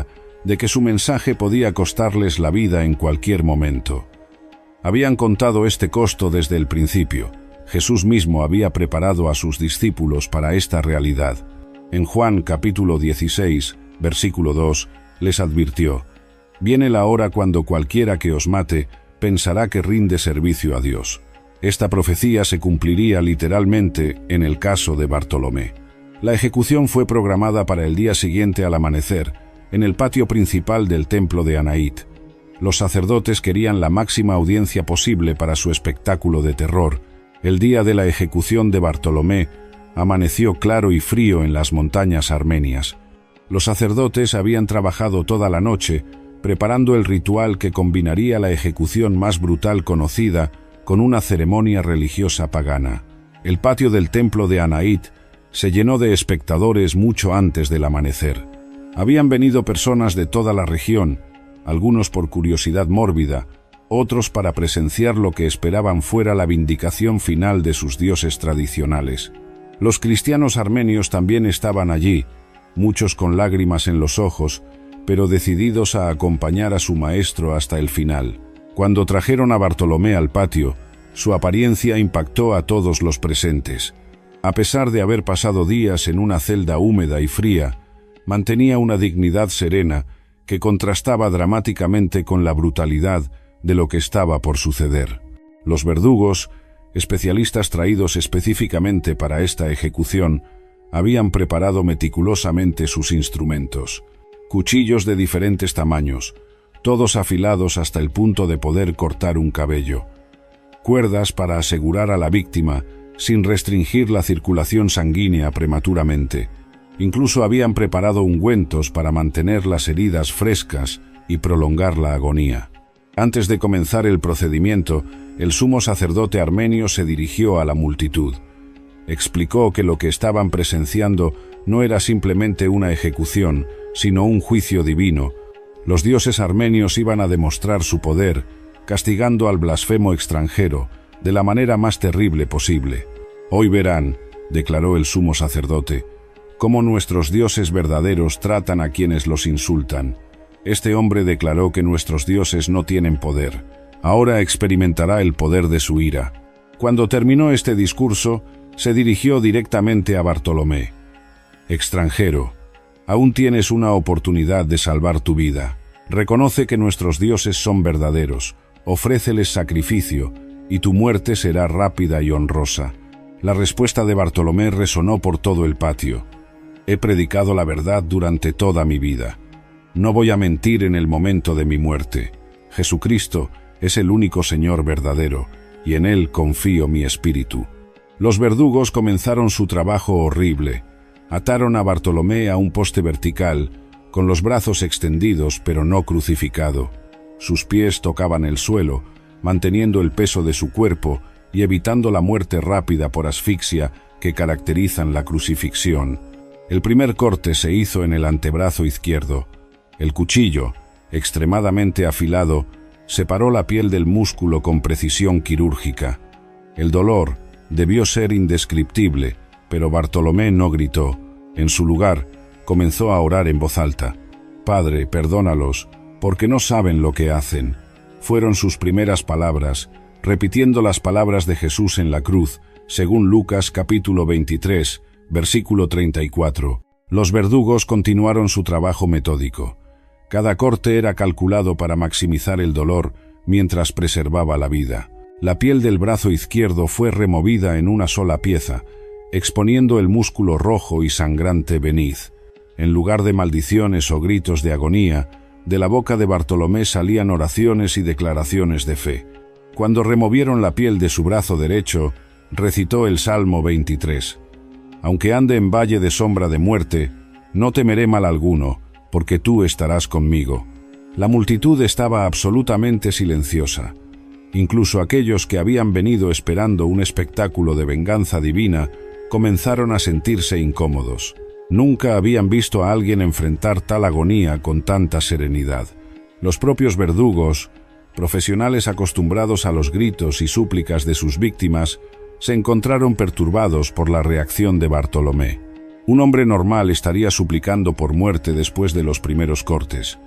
de que su mensaje podía costarles la vida en cualquier momento. Habían contado este costo desde el principio. Jesús mismo había preparado a sus discípulos para esta realidad. En Juan capítulo dieciséis, versículo dos, les advirtió: «Viene la hora cuando cualquiera que os mate pensará que rinde servicio a Dios». Esta profecía se cumpliría literalmente en el caso de Bartolomé. La ejecución fue programada para el día siguiente al amanecer, en el patio principal del templo de Anaít. Los sacerdotes querían la máxima audiencia posible para su espectáculo de terror. El día de la ejecución de Bartolomé amaneció claro y frío en las montañas armenias. Los sacerdotes habían trabajado toda la noche, preparando el ritual que combinaría la ejecución más brutal conocida con una ceremonia religiosa pagana. El patio del templo de Anaít se llenó de espectadores mucho antes del amanecer. Habían venido personas de toda la región, algunos por curiosidad mórbida, otros para presenciar lo que esperaban fuera la vindicación final de sus dioses tradicionales. Los cristianos armenios también estaban allí, muchos con lágrimas en los ojos, pero decididos a acompañar a su maestro hasta el final. Cuando trajeron a Bartolomé al patio, su apariencia impactó a todos los presentes. A pesar de haber pasado días en una celda húmeda y fría, mantenía una dignidad serena que contrastaba dramáticamente con la brutalidad de lo que estaba por suceder. Los verdugos, especialistas traídos específicamente para esta ejecución, habían preparado meticulosamente sus instrumentos. Cuchillos de diferentes tamaños, todos afilados hasta el punto de poder cortar un cabello. Cuerdas para asegurar a la víctima sin restringir la circulación sanguínea prematuramente. Incluso habían preparado ungüentos para mantener las heridas frescas y prolongar la agonía. Antes de comenzar el procedimiento, el sumo sacerdote armenio se dirigió a la multitud. Explicó que lo que estaban presenciando no era simplemente una ejecución, sino un juicio divino. Los dioses armenios iban a demostrar su poder, castigando al blasfemo extranjero de la manera más terrible posible. «Hoy verán», declaró el sumo sacerdote, «cómo nuestros dioses verdaderos tratan a quienes los insultan». Este hombre declaró que nuestros dioses no tienen poder. Ahora experimentará el poder de su ira. Cuando terminó este discurso, se dirigió directamente a Bartolomé. «Extranjero, aún tienes una oportunidad de salvar tu vida. Reconoce que nuestros dioses son verdaderos, ofréceles sacrificio, y tu muerte será rápida y honrosa». La respuesta de Bartolomé resonó por todo el patio. «He predicado la verdad durante toda mi vida. No voy a mentir en el momento de mi muerte. Jesucristo es el único Señor verdadero, y en Él confío mi espíritu». Los verdugos comenzaron su trabajo horrible. Ataron a Bartolomé a un poste vertical, con los brazos extendidos pero no crucificado. Sus pies tocaban el suelo, manteniendo el peso de su cuerpo y evitando la muerte rápida por asfixia que caracterizan la crucifixión. El primer corte se hizo en el antebrazo izquierdo. El cuchillo, extremadamente afilado, separó la piel del músculo con precisión quirúrgica. El dolor debió ser indescriptible, pero Bartolomé no gritó. En su lugar, comenzó a orar en voz alta. «Padre, perdónalos, porque no saben lo que hacen». Fueron sus primeras palabras, repitiendo las palabras de Jesús en la cruz, según Lucas capítulo veintitrés, versículo treinta y cuatro. Los verdugos continuaron su trabajo metódico. Cada corte era calculado para maximizar el dolor mientras preservaba la vida. La piel del brazo izquierdo fue removida en una sola pieza, exponiendo el músculo rojo y sangrante beniz. En lugar de maldiciones o gritos de agonía, de la boca de Bartolomé salían oraciones y declaraciones de fe. Cuando removieron la piel de su brazo derecho, recitó el Salmo veintitrés. «Aunque ande en valle de sombra de muerte, no temeré mal alguno, porque tú estarás conmigo». La multitud estaba absolutamente silenciosa. Incluso aquellos que habían venido esperando un espectáculo de venganza divina comenzaron a sentirse incómodos. Nunca habían visto a alguien enfrentar tal agonía con tanta serenidad. Los propios verdugos, profesionales acostumbrados a los gritos y súplicas de sus víctimas, se encontraron perturbados por la reacción de Bartolomé. Un hombre normal estaría suplicando por muerte después de los primeros cortes.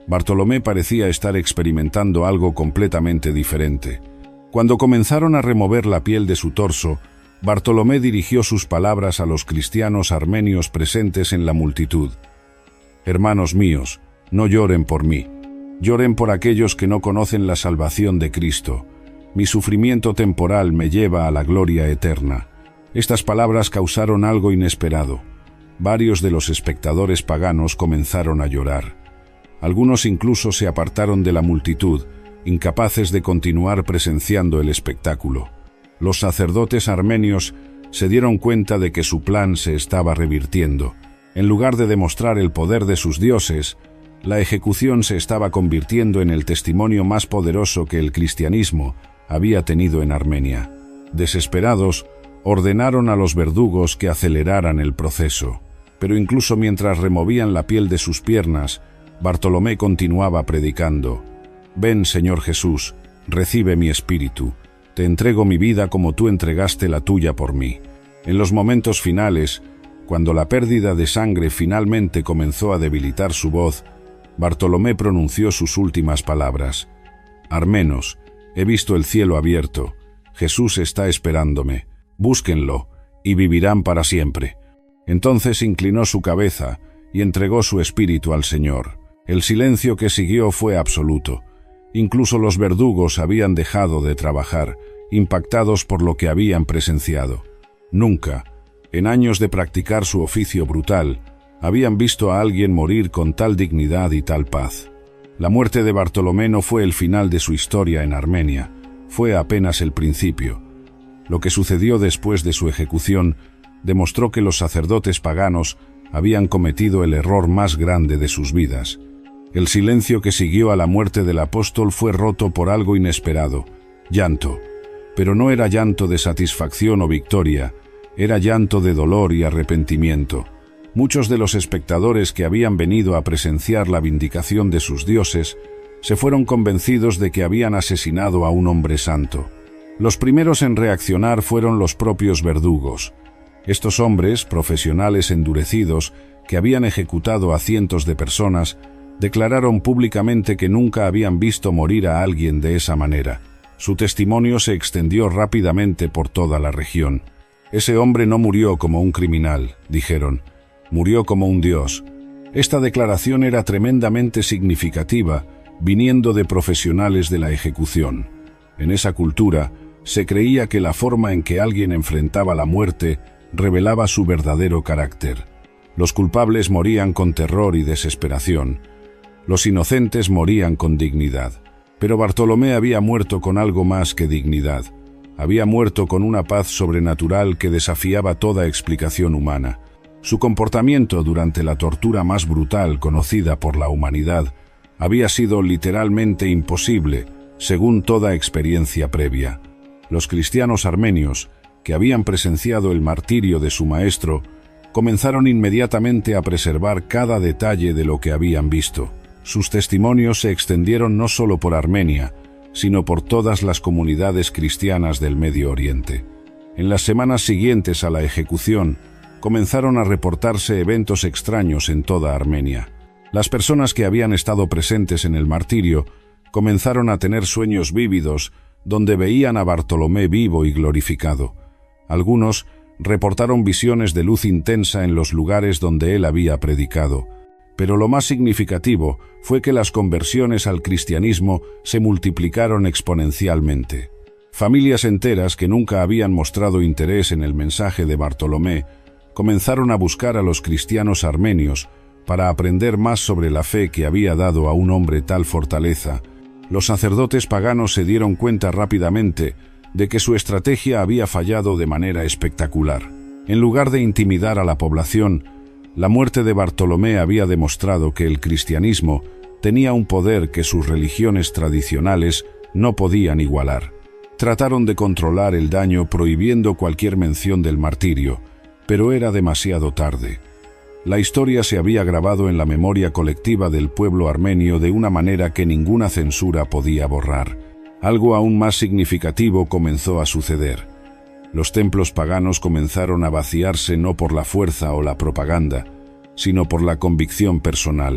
Bartolomé parecía estar experimentando algo completamente diferente. Cuando comenzaron a remover la piel de su torso, Bartolomé dirigió sus palabras a los cristianos armenios presentes en la multitud. «Hermanos míos, no lloren por mí. Lloren por aquellos que no conocen la salvación de Cristo. Mi sufrimiento temporal me lleva a la gloria eterna». Estas palabras causaron algo inesperado. Varios de los espectadores paganos comenzaron a llorar. Algunos incluso se apartaron de la multitud, incapaces de continuar presenciando el espectáculo. Los sacerdotes armenios se dieron cuenta de que su plan se estaba revirtiendo. En lugar de demostrar el poder de sus dioses, la ejecución se estaba convirtiendo en el testimonio más poderoso que el cristianismo había tenido en Armenia. Desesperados, ordenaron a los verdugos que aceleraran el proceso. Pero incluso mientras removían la piel de sus piernas, Bartolomé continuaba predicando. «Ven, Señor Jesús, recibe mi espíritu. Te entrego mi vida como tú entregaste la tuya por mí». En los momentos finales, cuando la pérdida de sangre finalmente comenzó a debilitar su voz, Bartolomé pronunció sus últimas palabras. «Armenos, he visto el cielo abierto. Jesús está esperándome. Búsquenlo, y vivirán para siempre». Entonces inclinó su cabeza y entregó su espíritu al Señor. El silencio que siguió fue absoluto. Incluso los verdugos habían dejado de trabajar, impactados por lo que habían presenciado. Nunca, en años de practicar su oficio brutal, habían visto a alguien morir con tal dignidad y tal paz. La muerte de Bartolomé no fue el final de su historia en Armenia, fue apenas el principio. Lo que sucedió después de su ejecución demostró que los sacerdotes paganos habían cometido el error más grande de sus vidas. El silencio que siguió a la muerte del apóstol fue roto por algo inesperado: llanto. Pero no era llanto de satisfacción o victoria, era llanto de dolor y arrepentimiento. Muchos de los espectadores que habían venido a presenciar la vindicación de sus dioses se fueron convencidos de que habían asesinado a un hombre santo. Los primeros en reaccionar fueron los propios verdugos. Estos hombres, profesionales endurecidos, que habían ejecutado a cientos de personas, declararon públicamente que nunca habían visto morir a alguien de esa manera. Su testimonio se extendió rápidamente por toda la región. «Ese hombre no murió como un criminal», dijeron, «murió como un dios». Esta declaración era tremendamente significativa, viniendo de profesionales de la ejecución. En esa cultura, se creía que la forma en que alguien enfrentaba la muerte revelaba su verdadero carácter. Los culpables morían con terror y desesperación. Los inocentes morían con dignidad. Pero Bartolomé había muerto con algo más que dignidad. Había muerto con una paz sobrenatural que desafiaba toda explicación humana. Su comportamiento durante la tortura más brutal conocida por la humanidad había sido literalmente imposible, según toda experiencia previa. Los cristianos armenios, que habían presenciado el martirio de su maestro, comenzaron inmediatamente a preservar cada detalle de lo que habían visto. Sus testimonios se extendieron no solo por Armenia, sino por todas las comunidades cristianas del Medio Oriente. En las semanas siguientes a la ejecución, comenzaron a reportarse eventos extraños en toda Armenia. Las personas que habían estado presentes en el martirio comenzaron a tener sueños vívidos donde veían a Bartolomé vivo y glorificado. Algunos reportaron visiones de luz intensa en los lugares donde él había predicado. Pero lo más significativo fue que las conversiones al cristianismo se multiplicaron exponencialmente. Familias enteras que nunca habían mostrado interés en el mensaje de Bartolomé comenzaron a buscar a los cristianos armenios para aprender más sobre la fe que había dado a un hombre tal fortaleza. Los sacerdotes paganos se dieron cuenta rápidamente de que su estrategia había fallado de manera espectacular. En lugar de intimidar a la población, la muerte de Bartolomé había demostrado que el cristianismo tenía un poder que sus religiones tradicionales no podían igualar. Trataron de controlar el daño prohibiendo cualquier mención del martirio, pero era demasiado tarde. La historia se había grabado en la memoria colectiva del pueblo armenio de una manera que ninguna censura podía borrar. Algo aún más significativo comenzó a suceder. Los templos paganos comenzaron a vaciarse no por la fuerza o la propaganda, sino por la convicción personal.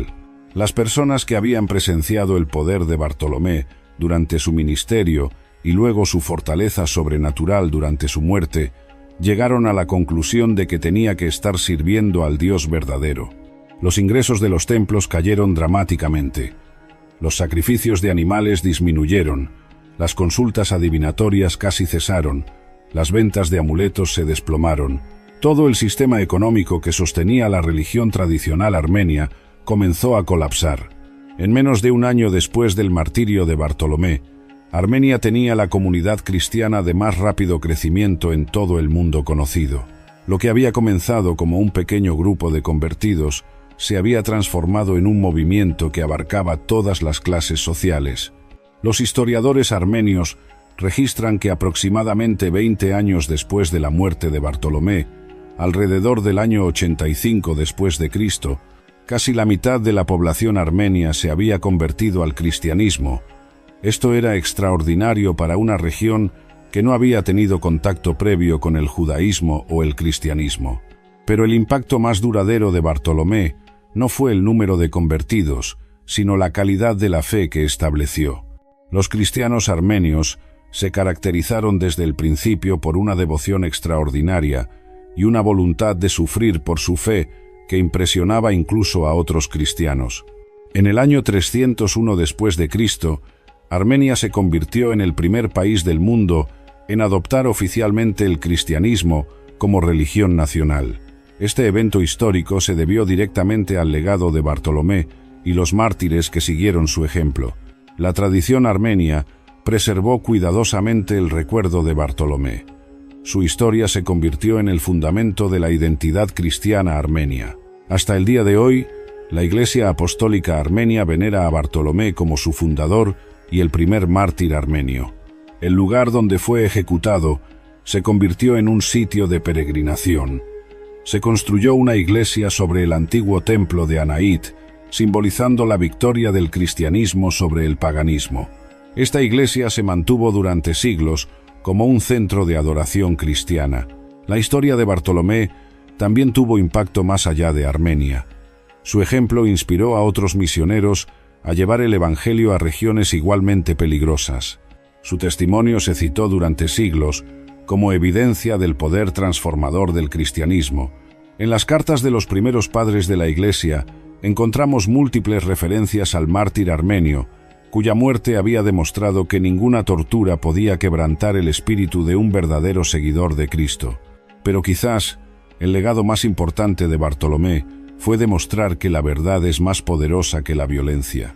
Las personas que habían presenciado el poder de Bartolomé durante su ministerio y luego su fortaleza sobrenatural durante su muerte, llegaron a la conclusión de que tenía que estar sirviendo al Dios verdadero. Los ingresos de los templos cayeron dramáticamente. Los sacrificios de animales disminuyeron, las consultas adivinatorias casi cesaron, las ventas de amuletos se desplomaron. Todo el sistema económico que sostenía la religión tradicional armenia comenzó a colapsar. En menos de un año después del martirio de Bartolomé, Armenia tenía la comunidad cristiana de más rápido crecimiento en todo el mundo conocido. Lo que había comenzado como un pequeño grupo de convertidos se había transformado en un movimiento que abarcaba todas las clases sociales. Los historiadores armenios registran que aproximadamente veinte años después de la muerte de Bartolomé, alrededor del año ochenta y cinco después de Cristo, casi la mitad de la población armenia se había convertido al cristianismo. Esto era extraordinario para una región que no había tenido contacto previo con el judaísmo o el cristianismo. Pero el impacto más duradero de Bartolomé no fue el número de convertidos, sino la calidad de la fe que estableció. Los cristianos armenios se caracterizaron desde el principio por una devoción extraordinaria y una voluntad de sufrir por su fe que impresionaba incluso a otros cristianos. En el año trescientos uno después de Cristo, Armenia se convirtió en el primer país del mundo en adoptar oficialmente el cristianismo como religión nacional. Este evento histórico se debió directamente al legado de Bartolomé y los mártires que siguieron su ejemplo. La tradición armenia preservó cuidadosamente el recuerdo de Bartolomé. Su historia se convirtió en el fundamento de la identidad cristiana armenia. Hasta el día de hoy, la Iglesia Apostólica Armenia venera a Bartolomé como su fundador y el primer mártir armenio. El lugar donde fue ejecutado se convirtió en un sitio de peregrinación. Se construyó una iglesia sobre el antiguo templo de Anaít, simbolizando la victoria del cristianismo sobre el paganismo. Esta iglesia se mantuvo durante siglos como un centro de adoración cristiana. La historia de Bartolomé también tuvo impacto más allá de Armenia. Su ejemplo inspiró a otros misioneros a llevar el evangelio a regiones igualmente peligrosas. Su testimonio se citó durante siglos como evidencia del poder transformador del cristianismo. En las cartas de los primeros padres de la Iglesia encontramos múltiples referencias al mártir armenio, cuya muerte había demostrado que ninguna tortura podía quebrantar el espíritu de un verdadero seguidor de Cristo. Pero quizás el legado más importante de Bartolomé fue demostrar que la verdad es más poderosa que la violencia.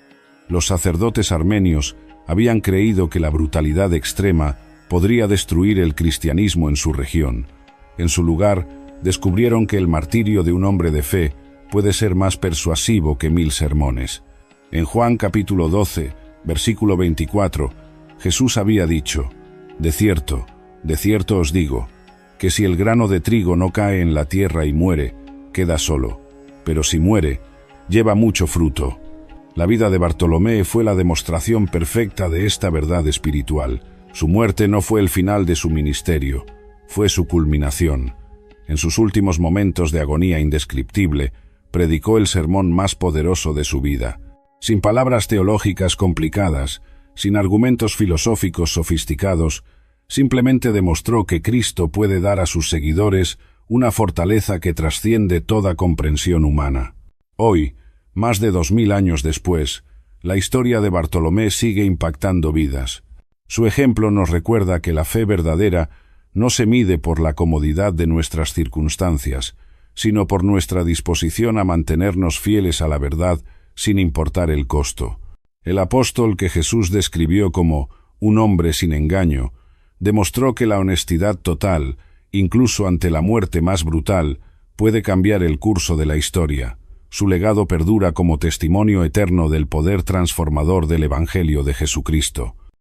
Los sacerdotes armenios habían creído que la brutalidad extrema podría destruir el cristianismo en su región. En su lugar, descubrieron que el martirio de un hombre de fe puede ser más persuasivo que mil sermones. En Juan capítulo doce, versículo veinticuatro, Jesús había dicho: «De cierto, de cierto os digo, que si el grano de trigo no cae en la tierra y muere, queda solo, pero si muere, lleva mucho fruto». La vida de Bartolomé fue la demostración perfecta de esta verdad espiritual. Su muerte no fue el final de su ministerio, fue su culminación. En sus últimos momentos de agonía indescriptible, predicó el sermón más poderoso de su vida. Sin palabras teológicas complicadas, sin argumentos filosóficos sofisticados, simplemente demostró que Cristo puede dar a sus seguidores una fortaleza que trasciende toda comprensión humana. Hoy, más de dos mil años después, la historia de Bartolomé sigue impactando vidas. Su ejemplo nos recuerda que la fe verdadera no se mide por la comodidad de nuestras circunstancias, sino por nuestra disposición a mantenernos fieles a la verdad sin importar el costo. El apóstol que Jesús describió como un hombre sin engaño, demostró que la honestidad total, incluso ante la muerte más brutal, puede cambiar el curso de la historia. Su legado perdura como testimonio eterno del poder transformador del Evangelio de Jesucristo.